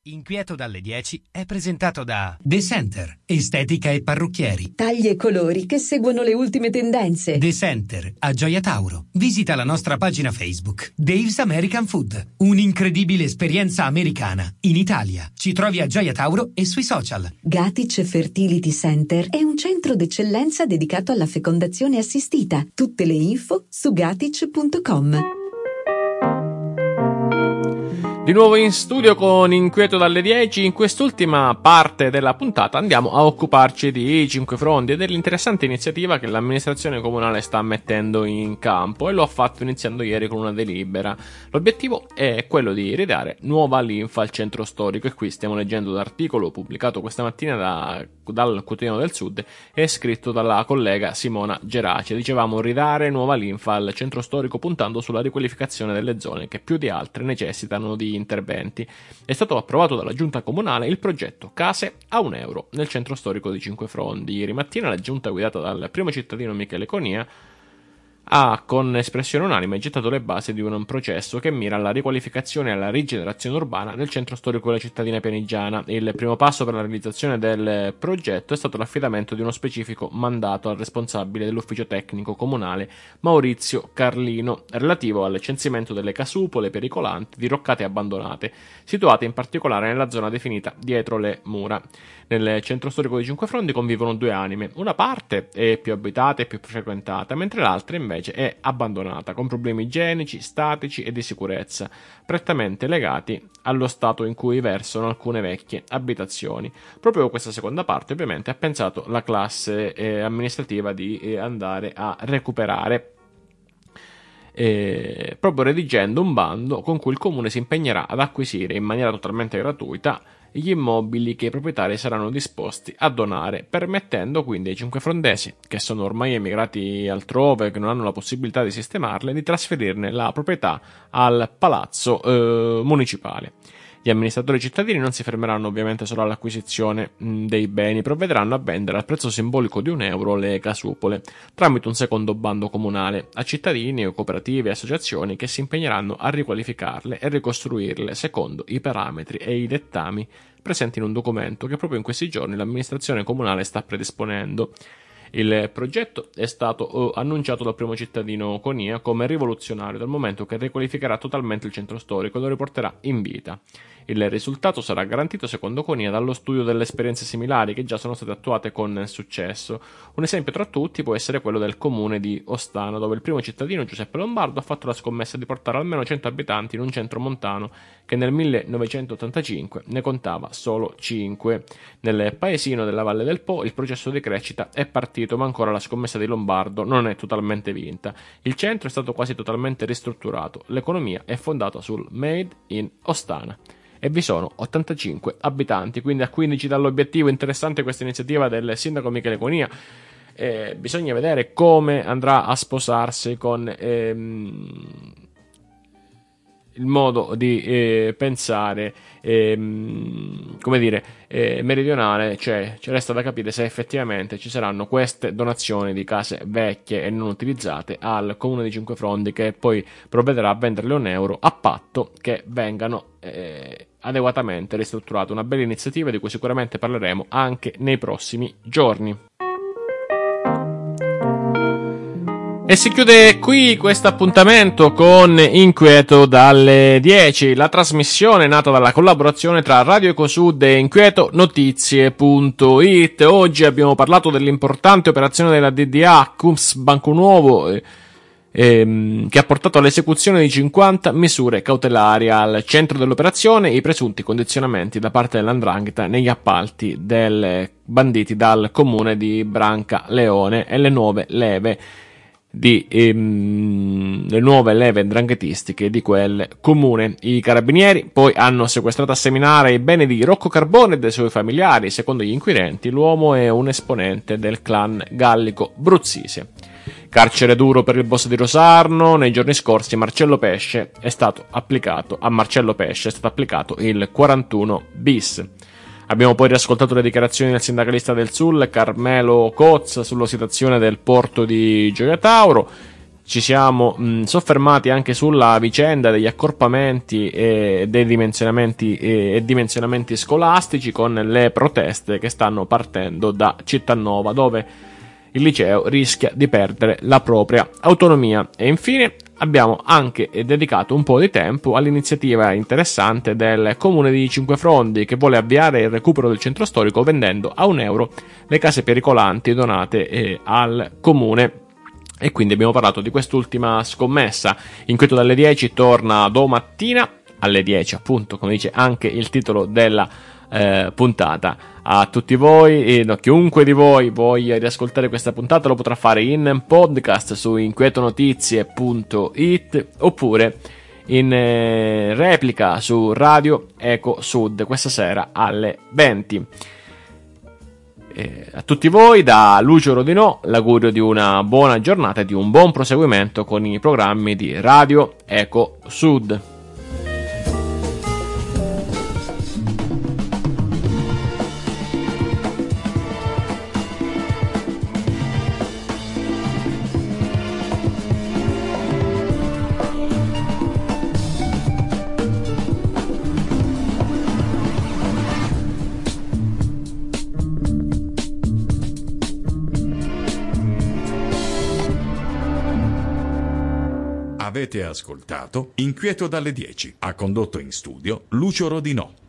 Inquieto dalle 10 è presentato da The Center, estetica e parrucchieri. Tagli e colori che seguono le ultime tendenze. The Center, a Gioia Tauro. Visita la nostra pagina Facebook. Dave's American Food, un'incredibile esperienza americana in Italia. Ci trovi a Gioia Tauro e sui social. Gatic Fertility Center è un centro d'eccellenza dedicato alla fecondazione assistita. Tutte le info su gatic.com. Di nuovo in studio con Inquieto dalle 10. In quest'ultima parte della puntata andiamo a occuparci di Cinque Frondi e dell'interessante iniziativa che l'amministrazione comunale sta mettendo in campo, e lo ha fatto iniziando ieri con una delibera. L'obiettivo è quello di ridare nuova linfa al centro storico, e qui stiamo leggendo l'articolo pubblicato questa mattina dal Quotidiano del Sud e scritto dalla collega Simona Geraci. Dicevamo ridare nuova linfa al centro storico puntando sulla riqualificazione delle zone che più di altre necessitano di interventi. È stato approvato dalla giunta comunale il progetto Case a €1 nel centro storico di Cinque Frondi. Ieri mattina la giunta, guidata dal primo cittadino Michele Conia, ha con espressione unanime gettato le basi di un processo che mira alla riqualificazione e alla rigenerazione urbana del centro storico della cittadina pianigiana. Il primo passo per la realizzazione del progetto è stato l'affidamento di uno specifico mandato al responsabile dell'ufficio tecnico comunale Maurizio Carlino, relativo al censimento delle casupole pericolanti diroccate e abbandonate, situate in particolare nella zona definita dietro le mura. Nel centro storico di Cinque Frondi convivono due anime: una parte è più abitata e più frequentata, mentre l'altra invece è abbandonata, con problemi igienici, statici e di sicurezza, prettamente legati allo stato in cui versano alcune vecchie abitazioni. Proprio questa seconda parte ovviamente ha pensato la classe amministrativa di andare a recuperare, proprio redigendo un bando con cui il comune si impegnerà ad acquisire in maniera totalmente gratuita gli immobili che i proprietari saranno disposti a donare, permettendo quindi ai cinquefrondesi, che sono ormai emigrati altrove, che non hanno la possibilità di sistemarle, di trasferirne la proprietà al palazzo municipale. Gli amministratori cittadini non si fermeranno ovviamente solo all'acquisizione dei beni, provvederanno a vendere al prezzo simbolico di €1 le casupole, tramite un secondo bando comunale, a cittadini, cooperative e associazioni che si impegneranno a riqualificarle e ricostruirle secondo i parametri e i dettami presenti in un documento che proprio in questi giorni l'amministrazione comunale sta predisponendo. Il progetto è stato annunciato dal primo cittadino Conia come rivoluzionario, dal momento che riqualificherà totalmente il centro storico e lo riporterà in vita. Il risultato sarà garantito, secondo Conia, dallo studio delle esperienze similari che già sono state attuate con successo. Un esempio tra tutti può essere quello del comune di Ostana, dove il primo cittadino Giuseppe Lombardo ha fatto la scommessa di portare almeno 100 abitanti in un centro montano che nel 1985 ne contava solo 5. Nel paesino della Valle del Po il processo di crescita è partito, ma ancora la scommessa di Lombardo non è totalmente vinta. Il centro è stato quasi totalmente ristrutturato, l'economia è fondata sul Made in Ostana e vi sono 85 abitanti, quindi a 15 dall'obiettivo. Interessante questa iniziativa del sindaco Michele Conia. Bisogna vedere come andrà a sposarsi con il modo di pensare meridionale, cioè ci resta da capire se effettivamente ci saranno queste donazioni di case vecchie e non utilizzate al comune di Cinque Frondi, che poi provvederà a venderle €1 a patto che vengano adeguatamente ristrutturate. Una bella iniziativa di cui sicuramente parleremo anche nei prossimi giorni. E si chiude qui questo appuntamento con Inquieto dalle 10, la trasmissione nata dalla collaborazione tra Radio Ecosud e inquietonotizie.it. Oggi abbiamo parlato dell'importante operazione della DDA CUMS Banco Nuovo, che ha portato all'esecuzione di 50 misure cautelari. Al centro dell'operazione i presunti condizionamenti da parte dell''ndrangheta negli appalti banditi dal comune di Brancaleone e le nuove leve 'ndranghetistiche di quel comune. I carabinieri poi hanno sequestrato a Seminare i beni di Rocco Carbone e dei suoi familiari. Secondo gli inquirenti l'uomo è un esponente del clan gallico bruzzese. Carcere duro per il boss di Rosarno. Nei giorni scorsi a Marcello Pesce è stato applicato il 41 bis. Abbiamo poi riascoltato le dichiarazioni del sindacalista del Sul, Carmelo Cozza, sulla situazione del porto di Gioia Tauro. ci siamo soffermati anche sulla vicenda degli accorpamenti e dei dimensionamenti scolastici, con le proteste che stanno partendo da Cittanova, dove il liceo rischia di perdere la propria autonomia. E infine abbiamo anche dedicato un po' di tempo all'iniziativa interessante del comune di Cinquefrondi, che vuole avviare il recupero del centro storico vendendo a €1 le case pericolanti donate al comune. E quindi abbiamo parlato di quest'ultima scommessa. Inquieto dalle 10 torna domattina alle 10, appunto, come dice anche il titolo della puntata. A tutti voi, chiunque di voi voglia riascoltare questa puntata lo potrà fare in podcast su inquietonotizie.it oppure in replica su Radio Eco Sud questa sera alle 20. A tutti voi da Lucio Rodinò l'augurio di una buona giornata e di un buon proseguimento con i programmi di Radio Eco Sud. Avete ascoltato Inquieto dalle 10. Ha condotto in studio Lucio Rodinò.